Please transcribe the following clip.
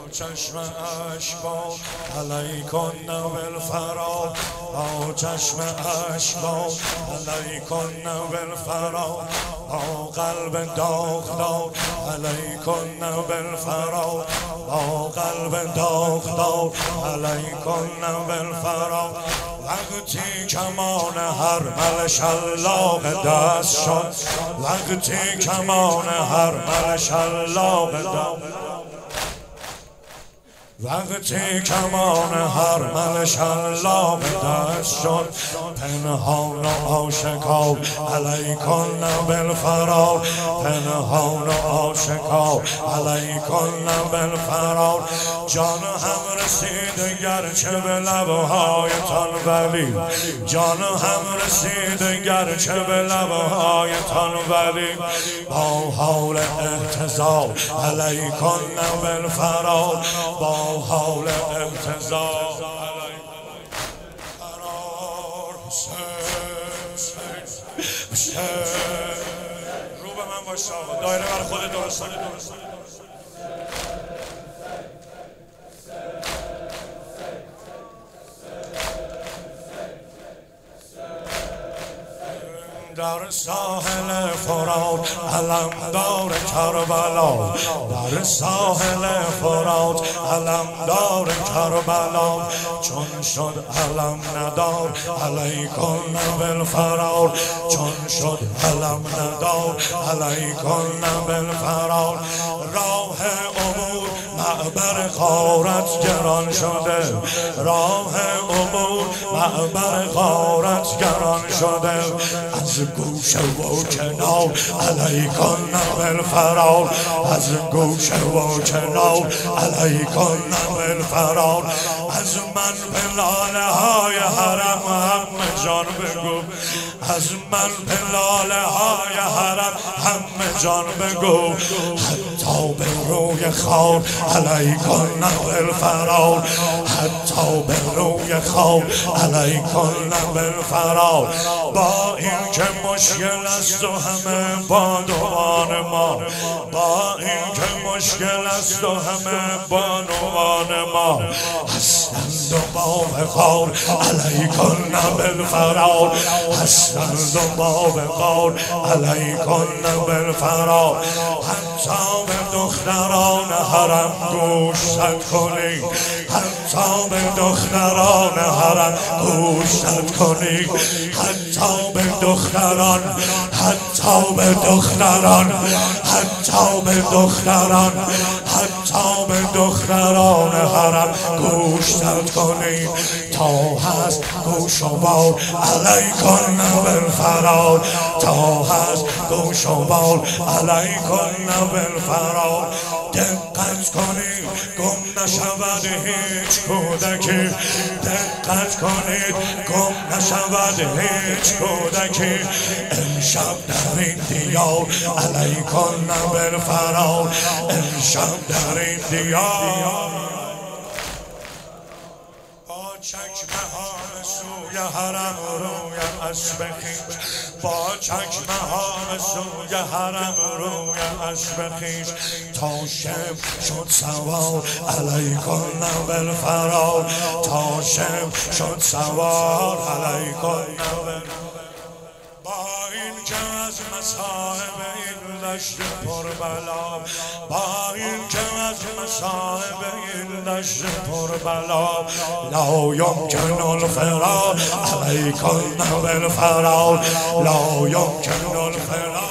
چشم اشکا علیکن بالفرا با چشم اشکا علیکن بالفرا با قلب داغدار علیکن بالفرا با قلب داغدار علیکن بالفرا وقتی کمان حرمل شلاق دست شد وقتی کمان حرمل شلاق دست وقتی کمان حرمل شلاق دست شد پنهان و آشکار علیکن بالفرار پنهان و آشکار علیکن بالفرار جان هم رسید گرچه به لبهایتان ولی جان هم رسید گرچه به لبهایتان ولی با حال احتضار علیکن بالفرار با حال احتضار رو به من باش دایره بر خود درست در ساحل فرات علمدار کربلا در ساحل فرات علمدار کربلا چون شد علم ندار علیکن بالفرار چون شد علم ندار علیکن بالفرار راه عبور معبر غارت گران شده راه عبور معبر غارت گران شده از گوشه و کنار علیکن بالفرار از گوشه و کنار علیکن بالفرار از من به لاله های حرم همه جان بگو از من به لاله های حرم همه جان بگو حتی به روی خار علیکن بالفرار حتی به روی خار علیکن بالفرار با این که مشکل است و همه بانوان ما با این که مشکل است و همه بانوان ما هستند و باوقار علیکن بالفرار هستند و باوقار علیکن بالفرار حتی به دختران حرم گوشت کنی حتی به دختران حرم گوشت کنی حتی به دختران حتی به دختران حتی به دختران حتی به دختران حرم گوشت کنی تا هست گوش و بال علیکن بالفرار تا هست گوش و بال علیکن بالفرار دقت کنید گم نشود هیچ کودکی دقت کنید گم نشود هیچ کودکی امشب در این دیار علیکن بالفرار امشب در این دیار چکمه ها سوی حرم روی اسب خویش با چکمه ها سوی حرم روی اسب خویش تا شب شد سوار علیکن بالفرار تا شب شد سوار علیکن بالفرار با این که از مصائب این دشت پربلا با این که از مصائب این دشت پربلا لا یمکن الفرار علیکن بالفرار لا یمکن الفرار